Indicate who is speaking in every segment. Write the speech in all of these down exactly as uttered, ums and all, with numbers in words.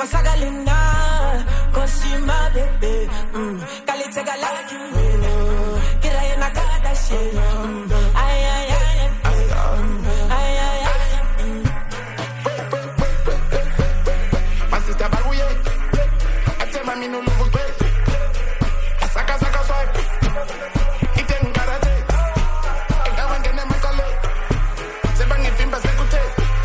Speaker 1: cosa galina, cosima bebe, kalite galaki, kira ina kada she, ay ay ay, ay ay ay.
Speaker 2: My sister barouye, I tell mami no love great, saka saka swipe, iten karate, eka wangene makale, sebangi fimba sekute.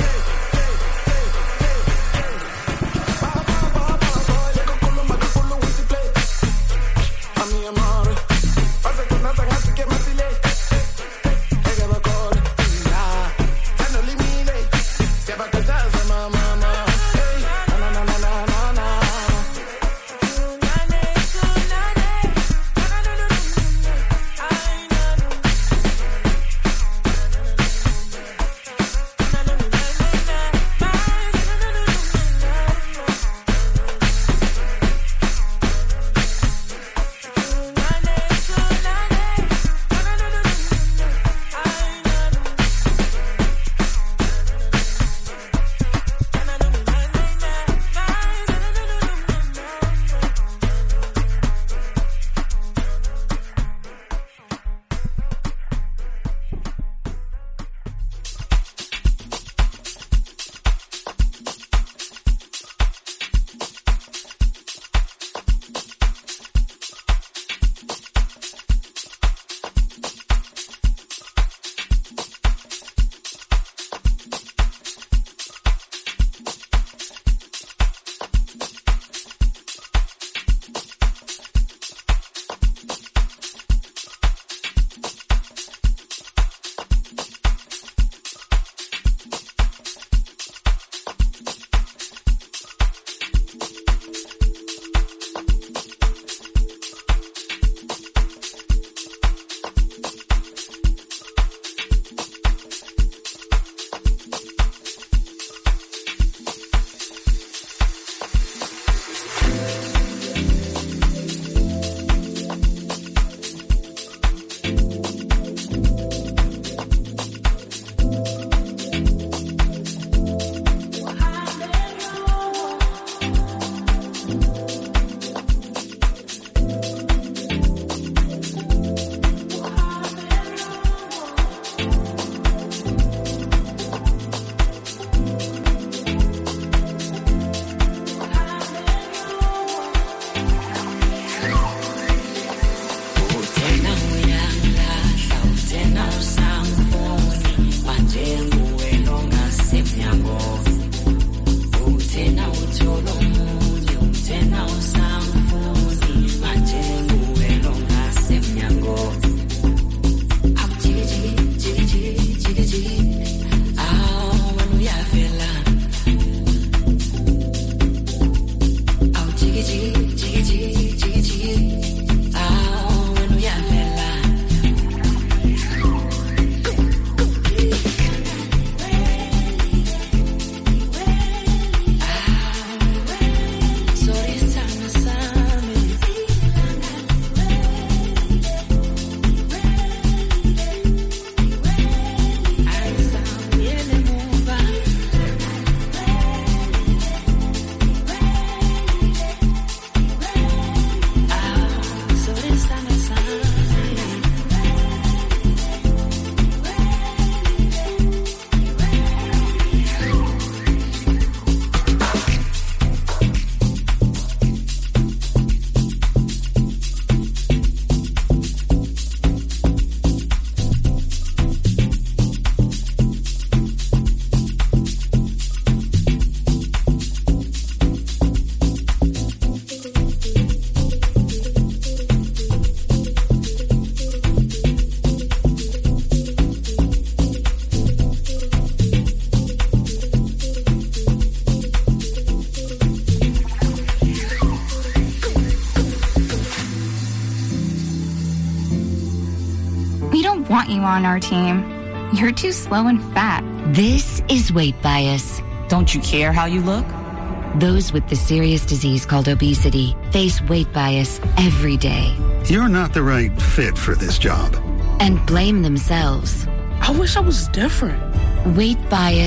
Speaker 3: want you on our team. You're too slow and fat.
Speaker 4: This is weight bias.
Speaker 5: Don't you care how you look?
Speaker 4: Those with the serious disease called obesity face weight bias every day.
Speaker 6: You're not the right fit for this job.
Speaker 4: And blame themselves.
Speaker 7: I wish I was different.
Speaker 4: Weight bias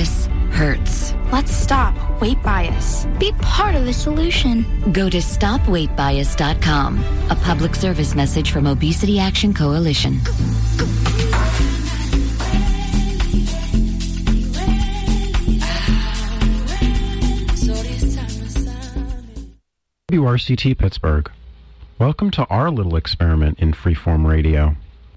Speaker 4: hurts.
Speaker 3: Let's stop weight bias.
Speaker 7: Be part of the solution.
Speaker 4: Go to stop weight bias dot com. A public service message from Obesity Action Coalition.
Speaker 8: W R C T Pittsburgh. Welcome to our little experiment in freeform radio.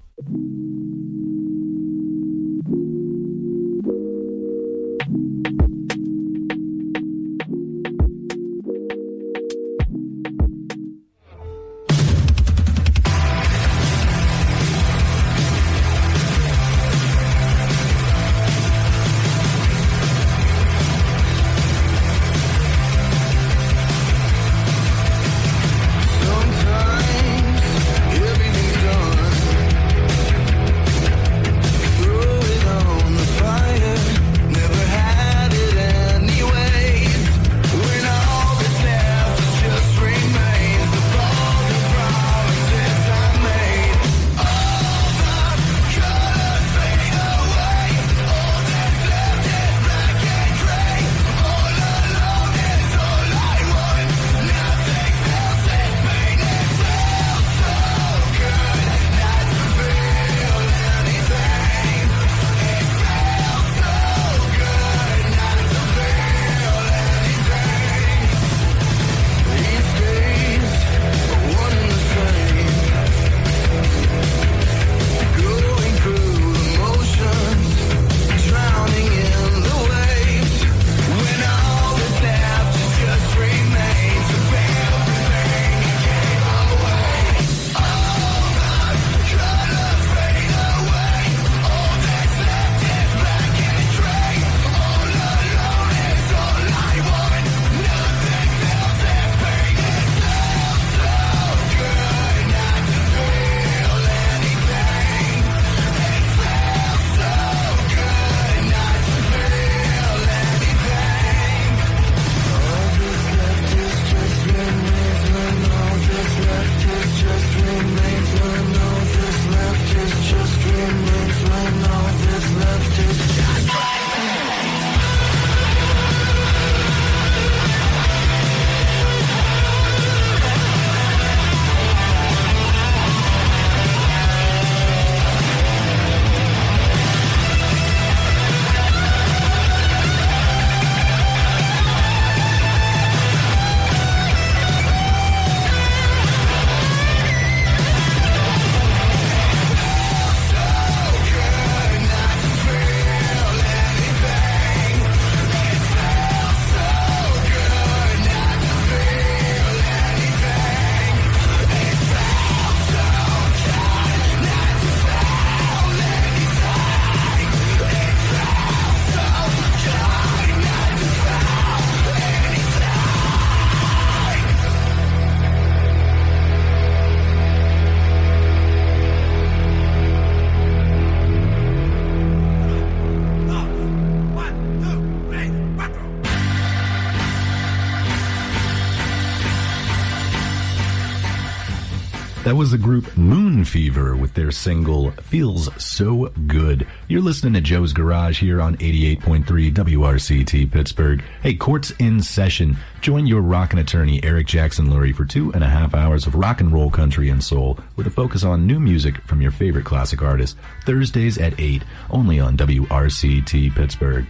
Speaker 9: That was the group Moon Fever with their single Feels So Good. You're listening to Joe's Garage here on eighty-eight point three W R C T Pittsburgh. Hey, court's in session. Join your rockin' attorney Eric Jackson Lurie for two and a half hours of rock and roll, country, and soul with a focus on new music from your favorite classic artists. Thursdays at eight, only on W R C T Pittsburgh.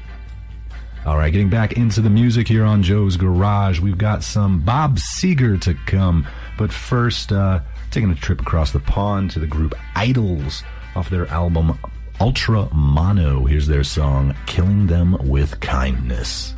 Speaker 9: All right, getting back into the music here on Joe's Garage, we've got some Bob Seger to come. But first, uh, taking a trip across the pond to the group Idols off their album Ultra Mono. Here's their song, Killing Them With Kindness.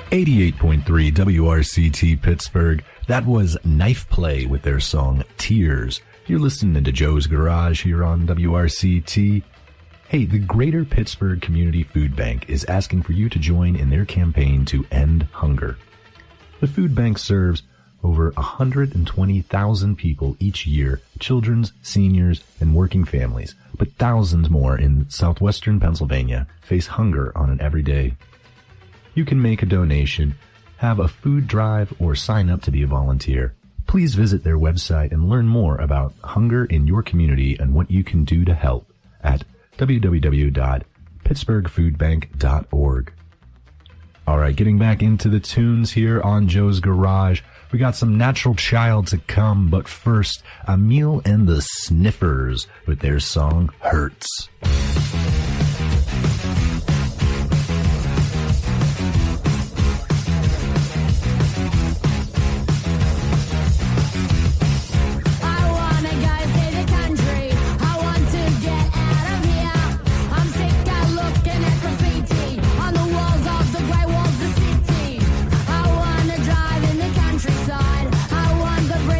Speaker 9: eighty-eight point three W R C T Pittsburgh. That was Knife Play with their song Tears. You're listening to Joe's Garage here on W R C T. Hey, the Greater Pittsburgh Community Food Bank is asking for you to join in their campaign to end hunger. The food bank serves over one hundred twenty thousand people each year, children's, seniors, and working families, but thousands more in southwestern Pennsylvania face hunger on an everyday. You can make a donation, have a food drive, or sign up to be a volunteer. Please visit their website and learn more about hunger in your community and what you can do to help at w w w dot pittsburgh food bank dot org. All right, getting back into the tunes here on Joe's Garage. We got some Natural Child to come, but first, Emil and the Sniffers with their song Hurts.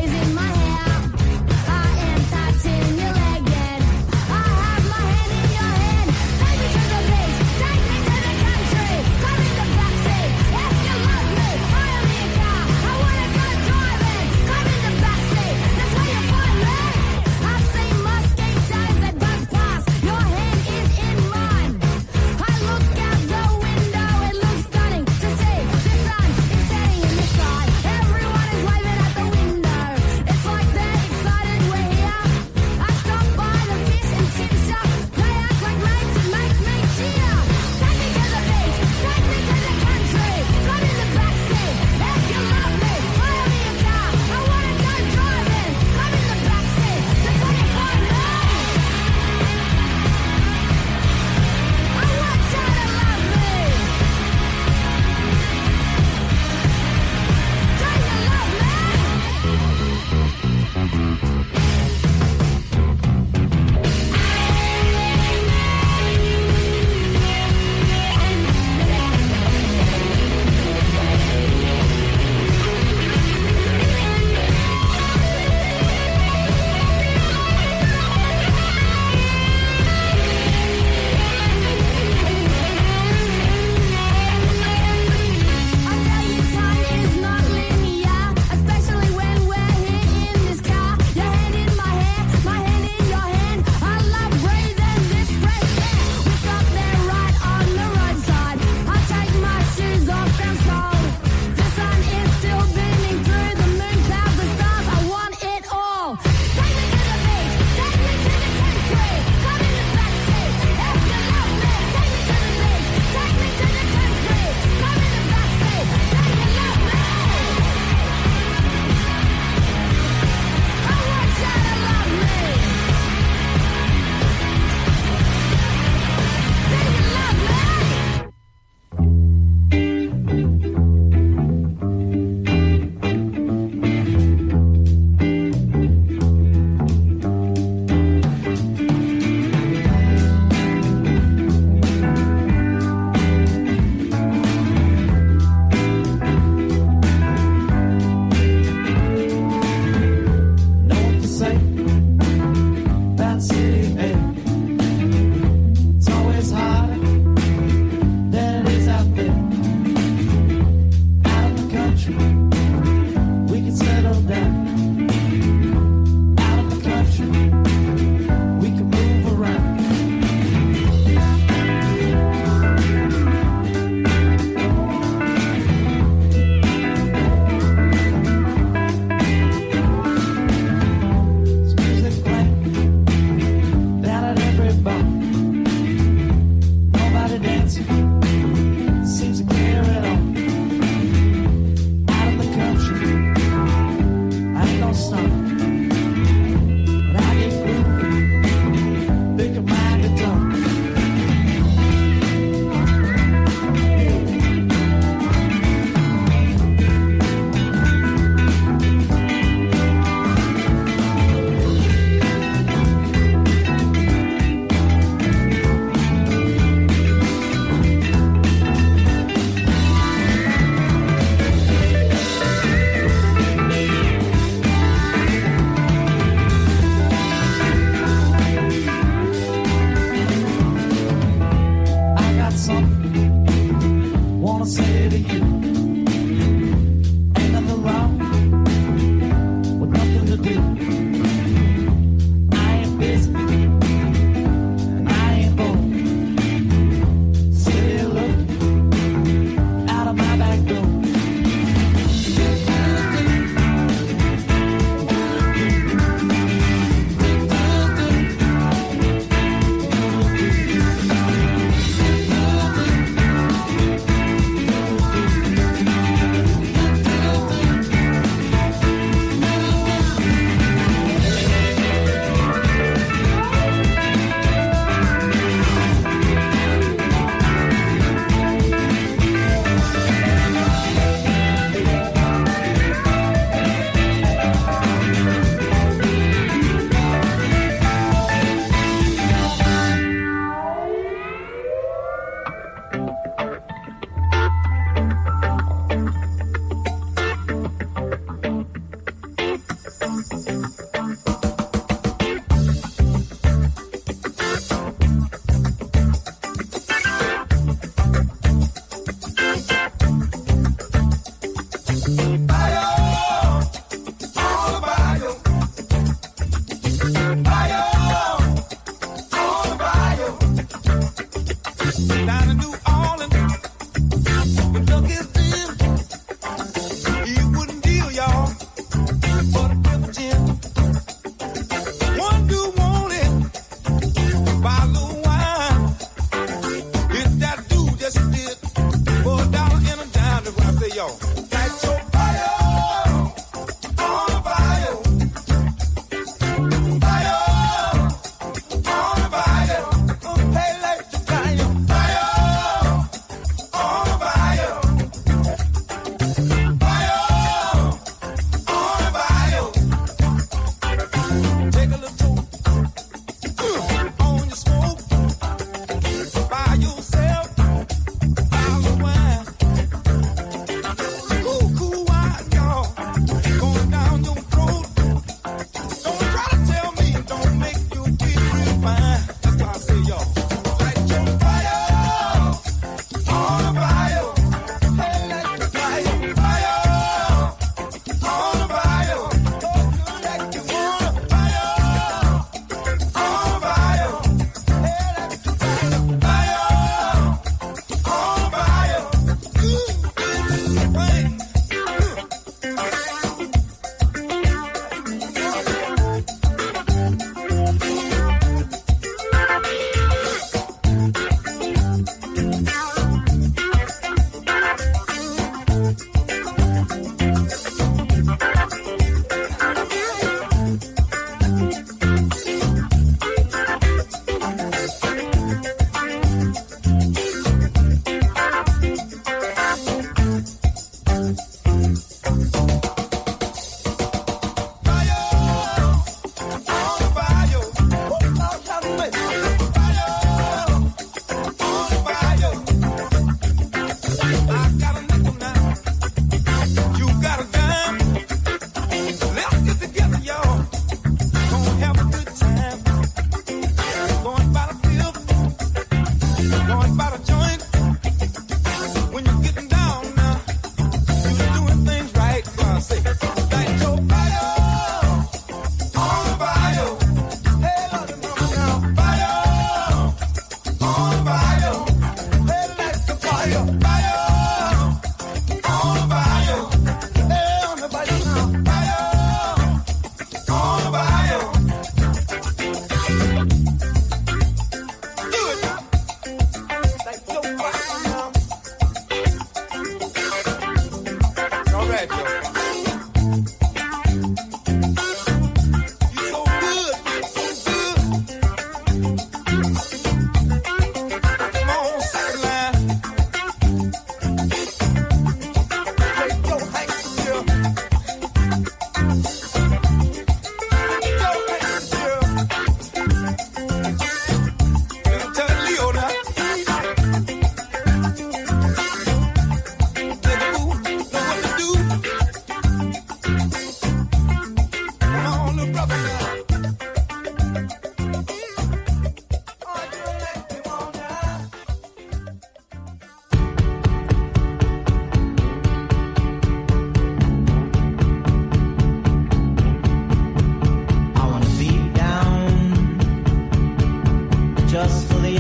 Speaker 10: I am touching your leg and I have my hand in your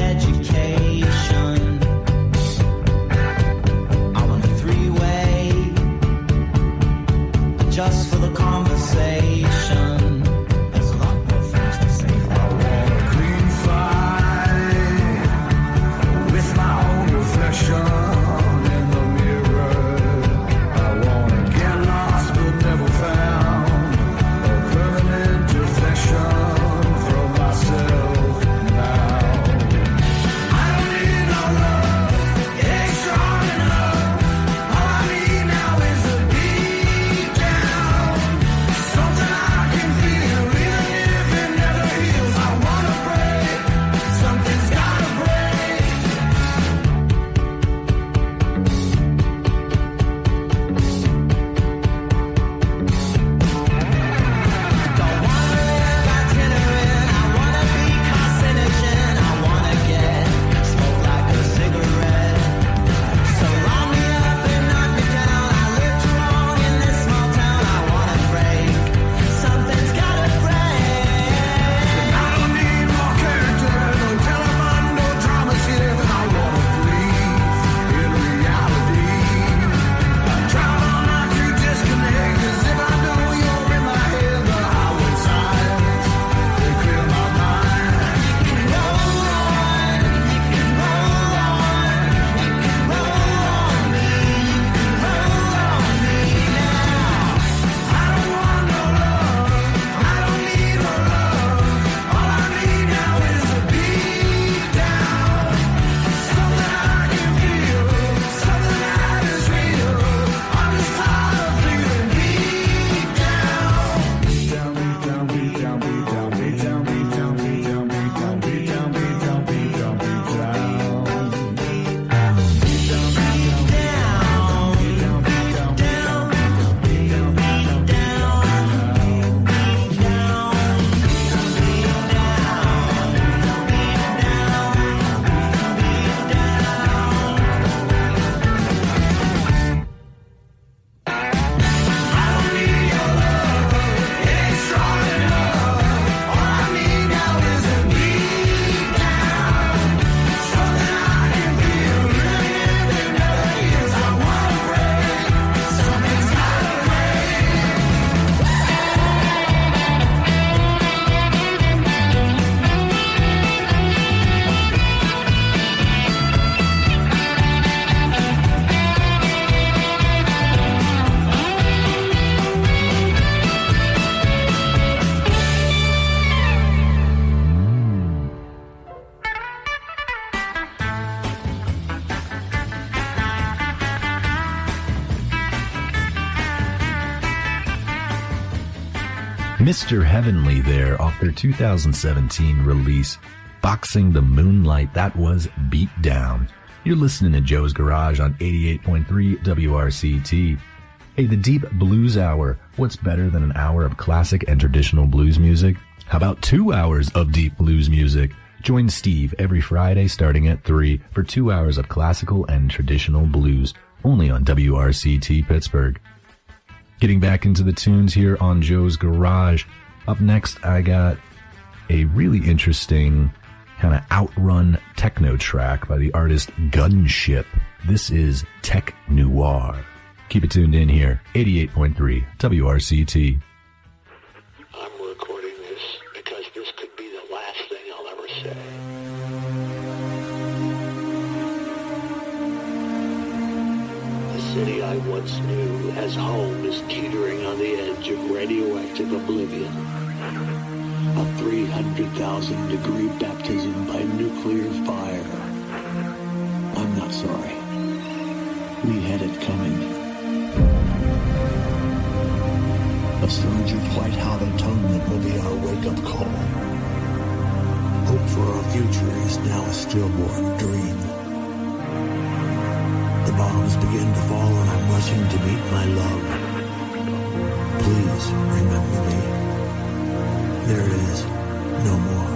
Speaker 10: education. I want a three-way, just for the conversation. There's a lot more things to say. I want a clean fight with my own reflection.
Speaker 9: Mister Heavenly there off their two thousand seventeen release, Boxing the Moonlight. That was Beat Down. You're listening to Joe's Garage on eighty-eight point three W R C T. Hey, the Deep Blues Hour. What's better than an hour of classic and traditional blues music? How about two hours of deep blues music? Join Steve every Friday starting at three for two hours of classical and traditional blues, only on W R C T Pittsburgh. Getting back into the tunes here on Joe's Garage. Up next, I got a really interesting kind of outrun techno track by the artist Gunship. This is Tech Noir. Keep it tuned in here, eighty-eight point three W R C T.
Speaker 11: I'm recording this because this could be the last thing I'll ever say. The city I once knew as home is teetering on the edge of radioactive oblivion. A three hundred thousand degree baptism by nuclear fire. I'm not sorry. We had it coming. A surge of white hot atonement will be our wake-up call. Hope for our future is now a stillborn dream. The bombs begin to fall and I'm rushing to meet my love. Please remember me. There is no more.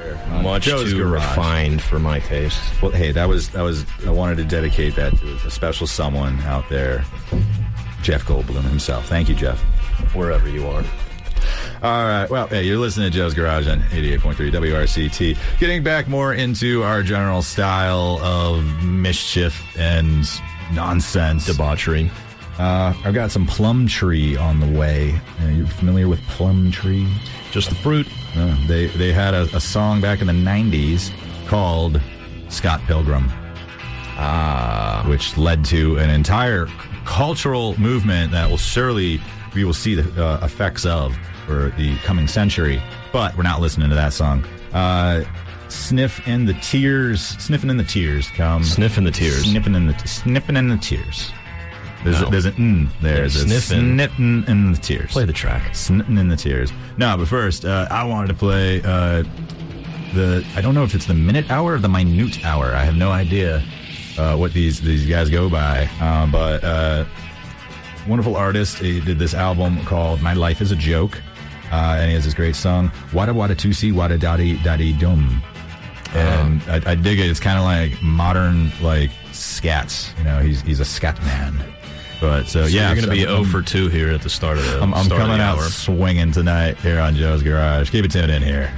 Speaker 12: Much
Speaker 13: Joe's
Speaker 12: too
Speaker 13: Garage.
Speaker 12: refined for my taste.
Speaker 13: Well, hey, that was that was. I wanted to dedicate that to a special someone out there, Jeff Goldblum himself. Thank you, Jeff.
Speaker 12: Wherever you are.
Speaker 13: All right. Well, hey, you're listening to Joe's Garage on eighty-eight point three W R C T. Getting back more into our general style of mischief and nonsense,
Speaker 12: debauchery.
Speaker 13: Uh, I've got some Plumtree on the way. Are you familiar with Plumtree?
Speaker 12: Just the fruit.
Speaker 13: Uh, they they had a, a song back in the nineties called Scott Pilgrim,
Speaker 12: ah,
Speaker 13: which led to an entire cultural movement that will surely we will see the uh, effects of for the coming century. But we're not listening to that song. Uh, Sniff in the tears, sniffing in the tears. Come
Speaker 12: sniffing the tears,
Speaker 13: sniffing in the t- sniffing in the tears. There's,
Speaker 12: no.
Speaker 13: a, there's an mm there. There's a
Speaker 12: sniffing.
Speaker 13: sniffing in the tears.
Speaker 12: Play the track.
Speaker 13: Sniffing in the tears. No, but first, uh, I wanted to play uh, the. I don't know if it's the minute hour or the minute hour. I have no idea uh, what these these guys go by. Uh, but uh, wonderful artist. He did this album called "My Life Is a Joke," uh, and he has this great song "Wada Wada Tusi Wada Dadi Dadi Dum." And uh, I, I dig it. It's kind of like modern, like scats. You know, he's he's a scat man. But so,
Speaker 12: so
Speaker 13: yeah,
Speaker 12: you're going to be
Speaker 13: so,
Speaker 12: zero for two here at the start of the
Speaker 13: I'm, I'm
Speaker 12: start
Speaker 13: coming
Speaker 12: of the
Speaker 13: out
Speaker 12: hour.
Speaker 13: swinging tonight here on Joe's Garage. Keep it tuned in here.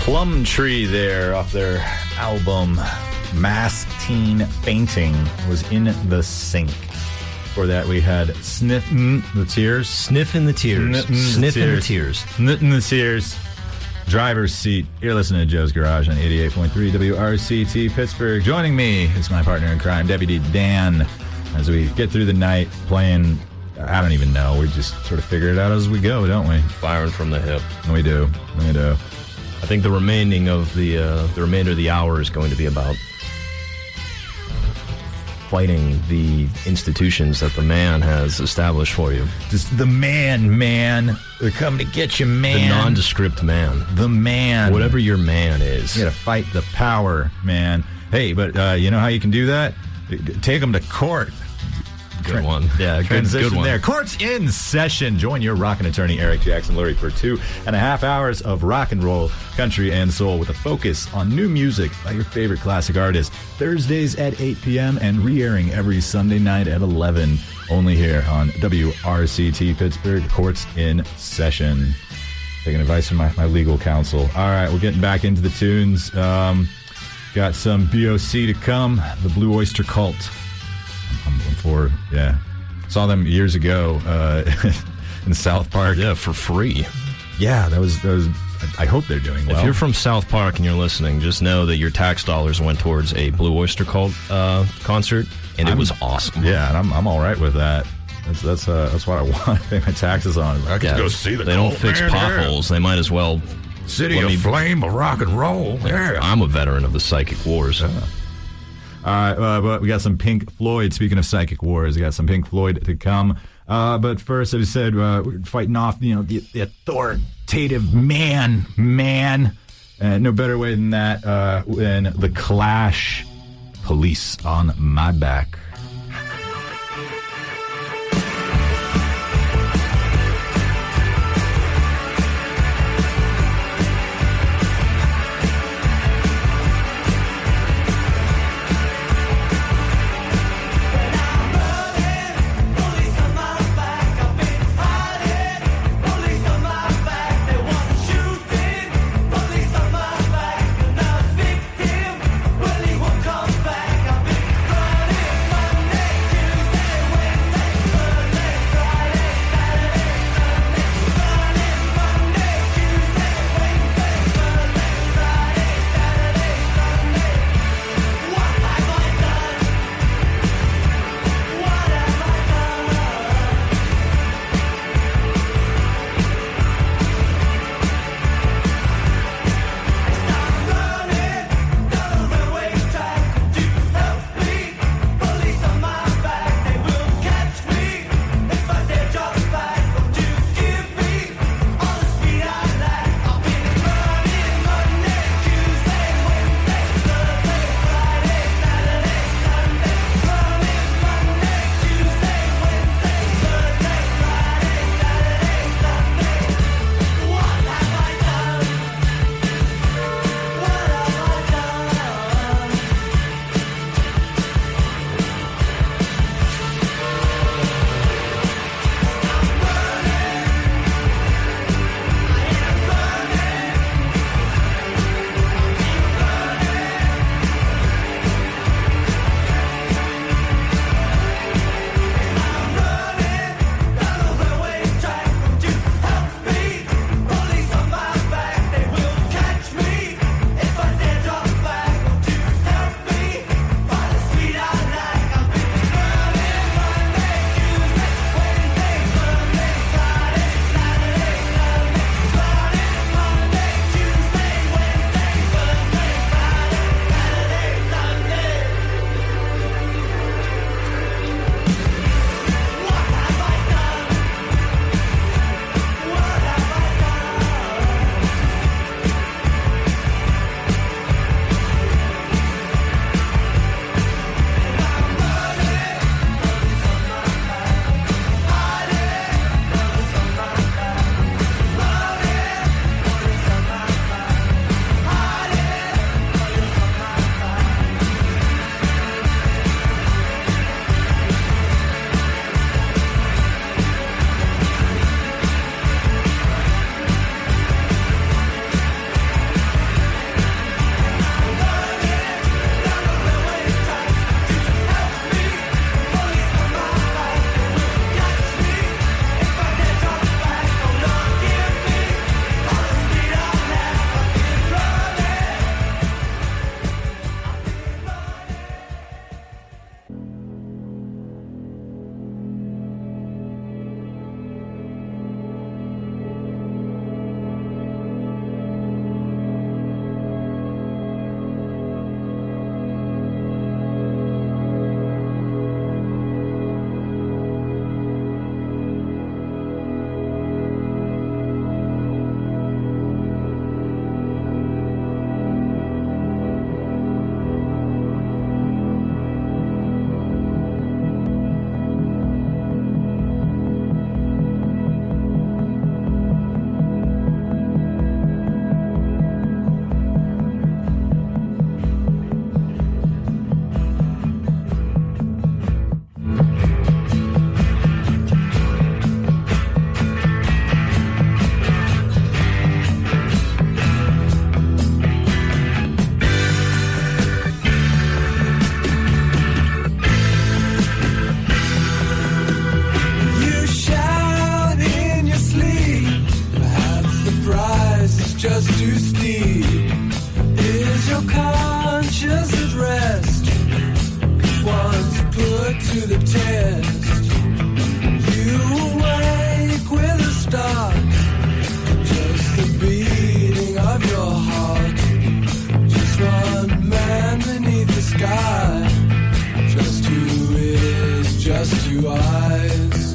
Speaker 13: Plumtree there off their album Mass Teen Fainting was In the Sink. For that we had Sniffin' the Tears.
Speaker 14: Sniffin' the Tears. Sniffin' the Tears.
Speaker 13: Sniffin' the Tears. Driver's Seat. You're listening to Joe's Garage on eighty-eight point three W R C T Pittsburgh. Joining me is my partner in crime, Deputy Dan, as we get through the night playing, I don't even know, we just sort of figure it out as we go, don't we?
Speaker 14: Firing from the hip.
Speaker 13: We do. We do.
Speaker 14: I think the remaining of the, uh, the remainder of the hour is going to be about fighting the institutions that the man has established for you.
Speaker 13: Just the man, man. They're coming to get you, man.
Speaker 14: The nondescript man.
Speaker 13: The man.
Speaker 14: Whatever your man is.
Speaker 13: You gotta fight the power, man. Hey, but uh, you know how you can do that? Take them to court.
Speaker 14: Good one. Yeah, good, good one.
Speaker 13: There. Court's in session. Join your rockin' attorney, Eric Jackson Lurie, for two and a half hours of rock and roll, country, and soul with a focus on new music by your favorite classic artists. Thursdays at eight p.m. and re-airing every Sunday night at eleven. Only here on W R C T Pittsburgh. Court's in session. Taking advice from my, my legal counsel. All right, we're getting back into the tunes. Um, got some B O C to come. The Blue Oyster Cult. I'm for, yeah. Saw them years ago uh, in South Park.
Speaker 14: Yeah, for free.
Speaker 13: Yeah, that was, that was, I hope they're doing well.
Speaker 14: If you're from South Park and you're listening, just know that your tax dollars went towards a Blue Oyster Cult uh, concert, and it
Speaker 13: I'm,
Speaker 14: was awesome.
Speaker 13: Yeah, and I'm I'm all right with that. That's that's uh, that's what I want to pay my taxes on. I can
Speaker 14: yeah,
Speaker 13: go see the.
Speaker 14: They don't fix
Speaker 13: man,
Speaker 14: potholes. Yeah. They might as well.
Speaker 13: City of me, Flame of rock and roll.
Speaker 14: Yeah, I'm a veteran of the Psychic Wars.
Speaker 13: Yeah. All right, uh, but we got some Pink Floyd. Speaking of Psychic Wars, we got some Pink Floyd to come. Uh, but first, as I said, uh, we're fighting off, you know, the, the authoritative man, man. And no better way than that uh, than the Clash. Police on My Back.
Speaker 10: Well, he won't come back. I've been running
Speaker 15: the test. You awake with a start, just the beating of your heart. Just one man beneath the sky, just who is, just you eyes.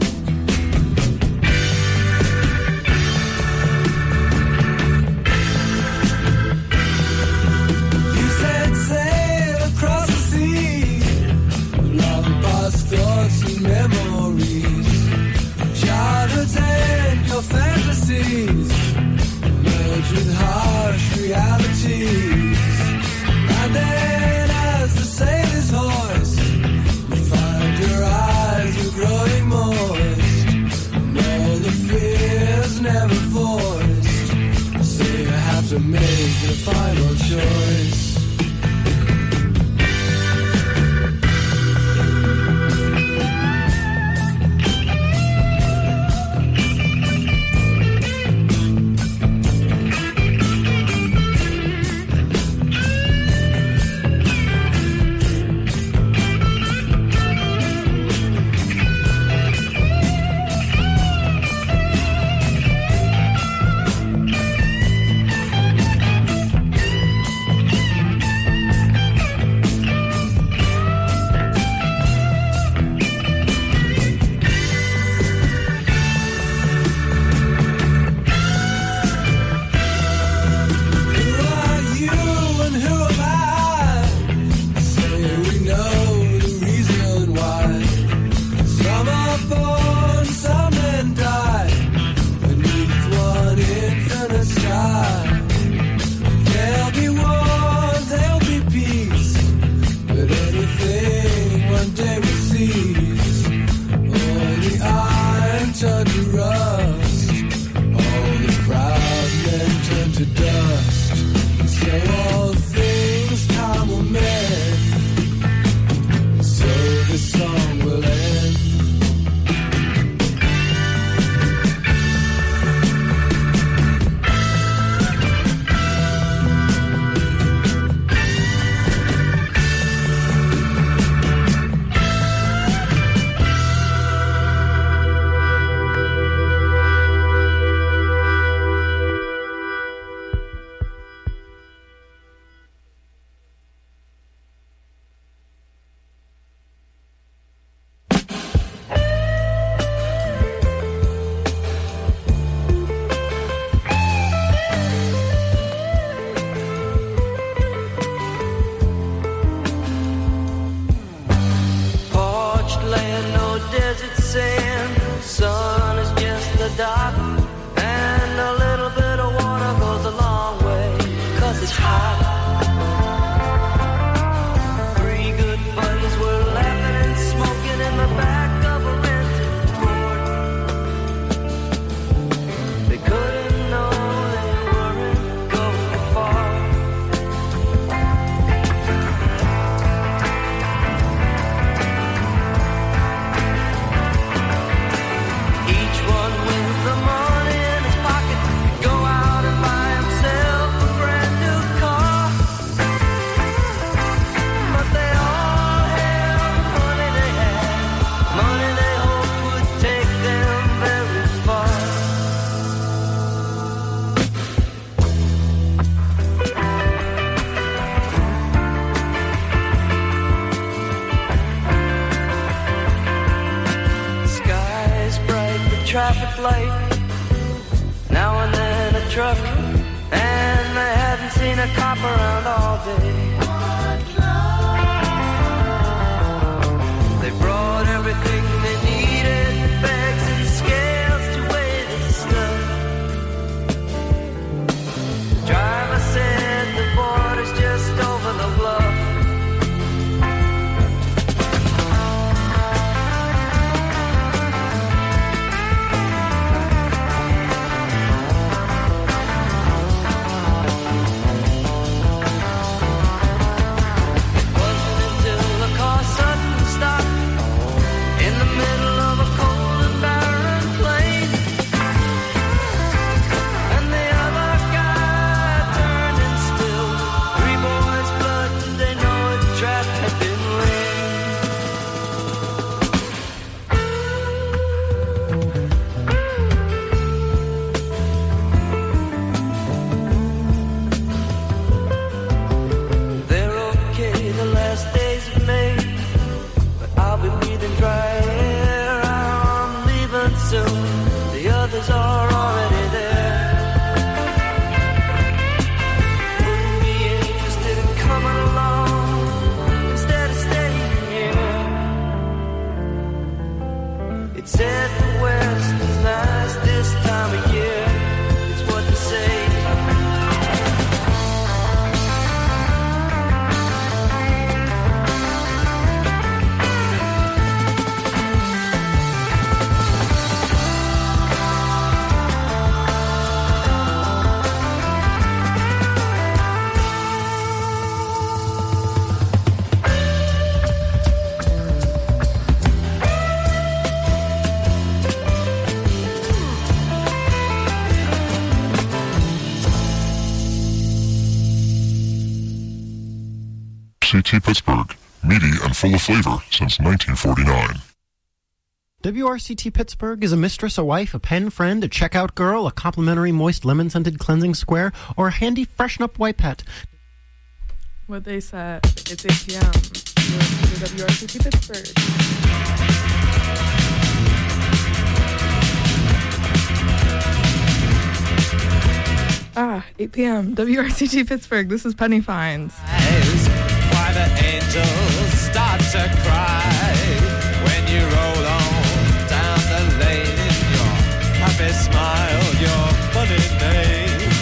Speaker 15: You said sail across the sea, long past thoughts and memories, childhood's end, your fantasies merge with harsh realities. And then as the sailor's hoist, you find your eyes are growing moist, and all the fears never voiced, so you have to make the final choice.
Speaker 16: Traffic light, now and then a truck, and they hadn't seen a cop around all day. They brought everything they needed, bags and scales to weigh the stuff. The driver said the border's just over the bluff.
Speaker 17: C T Pittsburgh, meaty and full of flavor since nineteen forty-nine.
Speaker 18: W R C T Pittsburgh is a mistress, a wife, a pen friend, a checkout girl, a complimentary moist lemon-scented cleansing square, or a handy freshen-up wipe pet.
Speaker 19: What they said, it's eight p.m. You're listening to W R C T Pittsburgh. Ah, eight p.m. W R C T Pittsburgh. This is Penny Fines.
Speaker 10: Why the angels start to cry when you roll on down the lane. Your happy smile, your funny name.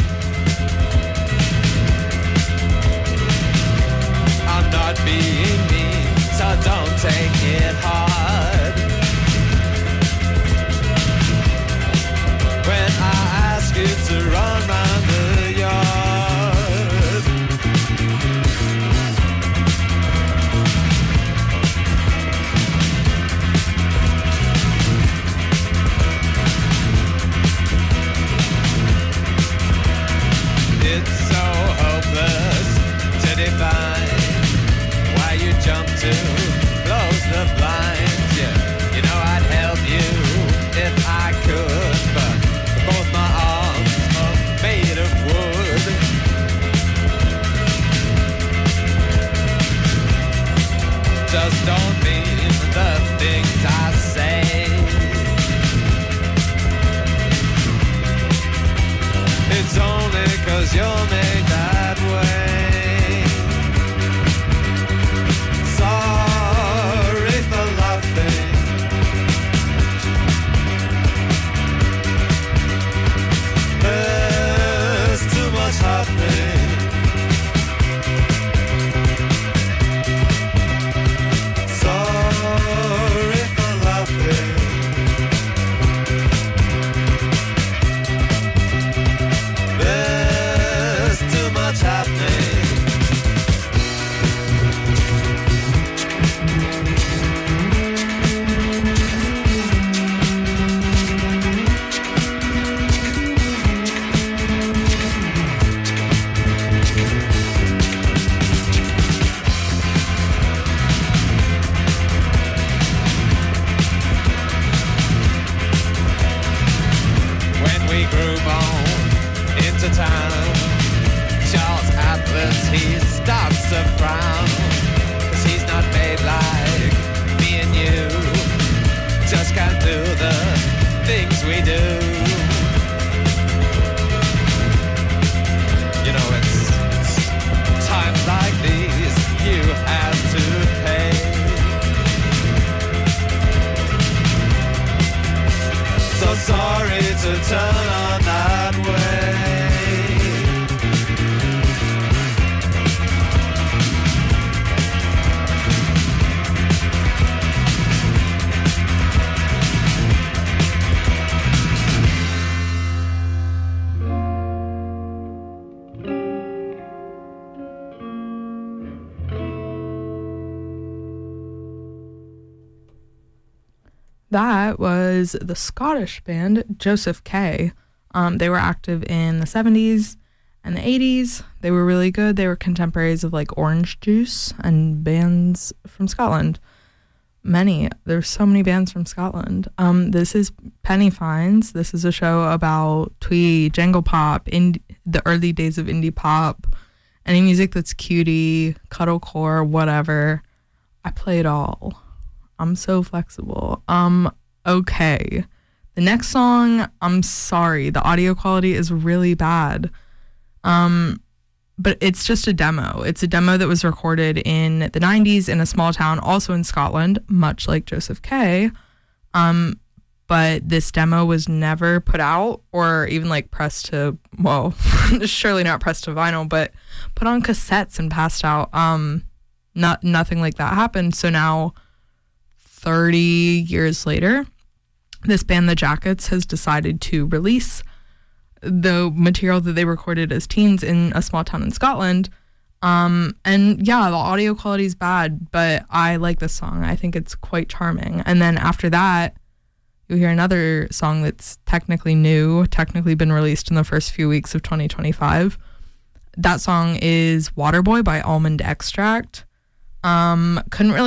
Speaker 10: I'm not being mean, so don't take it hard. When I ask you to run round the yard, it's so hopeless to define why you jump to close the blinds. Yeah, you know I'd help you if I could, but both my arms are made of wood. Just don't mean the things I say. It's only 'cause you're made that way. Sorry for laughing. There's too much happening. Sorry for laughing. There's too much happening. When we groove on into town, Charles Atlas, he starts to frown, 'cause he's not made like me and you. Just can't do the things we do. You know, it's, it's times like these you have to pay. So sorry to turn on that way.
Speaker 19: That was the Scottish band Joseph K. Um, they were active in the seventies and the eighties. They were really good. They were contemporaries of like Orange Juice and bands from Scotland. Many. There's so many bands from Scotland. Um, this is Penny Fines. This is a show about twee, jangle pop, in the early days of indie pop, any music that's cutie, cuddlecore, whatever. I play it all. I'm so flexible. Um, okay. The next song, I'm sorry, the audio quality is really bad. Um, but it's just a demo. It's a demo that was recorded in the nineties in a small town, also in Scotland, much like Joseph K. Um, but this demo was never put out or even like pressed to, well, surely not pressed to vinyl, but put on cassettes and passed out. Um, not nothing like that happened. So now, thirty years later, this band, The Jackets, has decided to release the material that they recorded as teens in a small town in Scotland. Um, and yeah, the audio quality is bad, but I like this song. I think it's quite charming. And then after that, you'll hear another song that's technically new, technically been released in the first few weeks of twenty twenty-five. That song is Waterboy by Almond Extract. Um, couldn't really